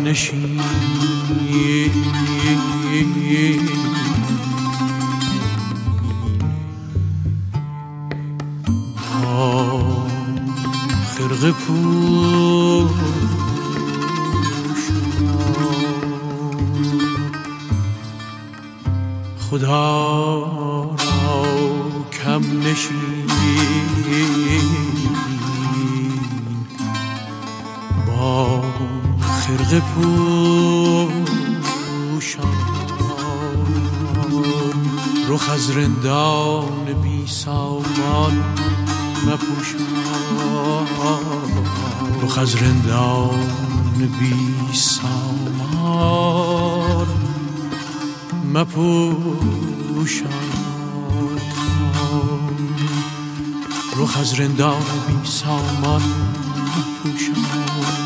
نشین با خرقه پوشان خدا را کم نشین با خرقه پوشان رخ از رندان بی سامان مپوشان رخ از رندان بی سامان مپوشان رخ از رندان بی سامان مپوشان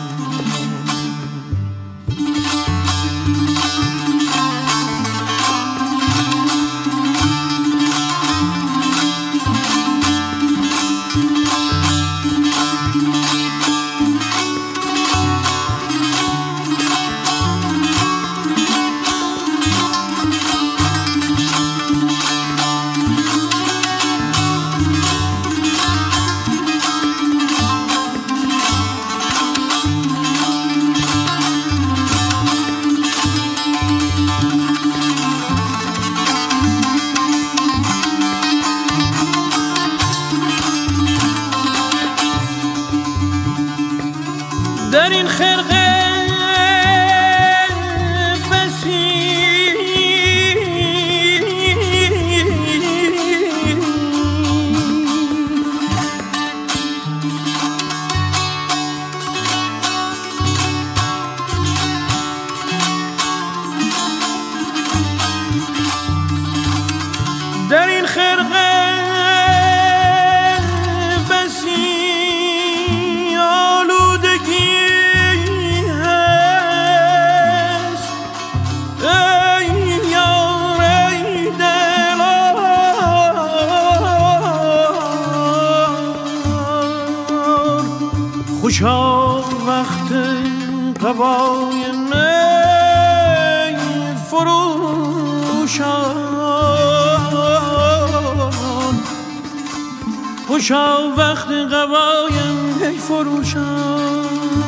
در این خرقه بسی در این خرقه خوشا وقت قبای می فروشان خوشا وقت قبای می فروشان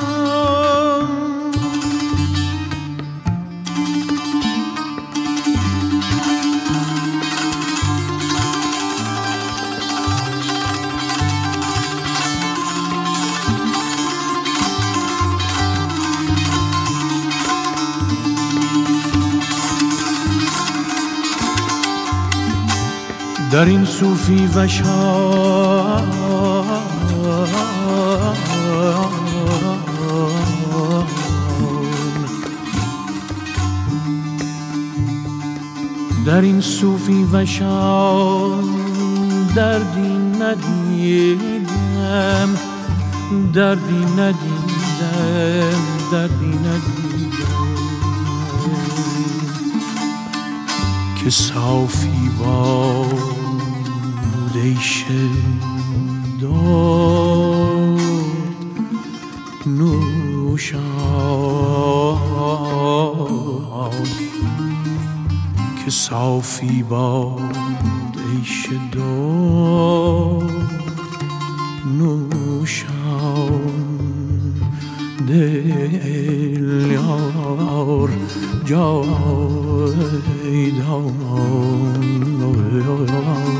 در این صوفی و در این صوفی و شان دردی ندیدم دردی ندیدم دردی ندیدم که صافی باد ای شداد نوشان که صافی باد ای شداد نوشان دل یار جاودان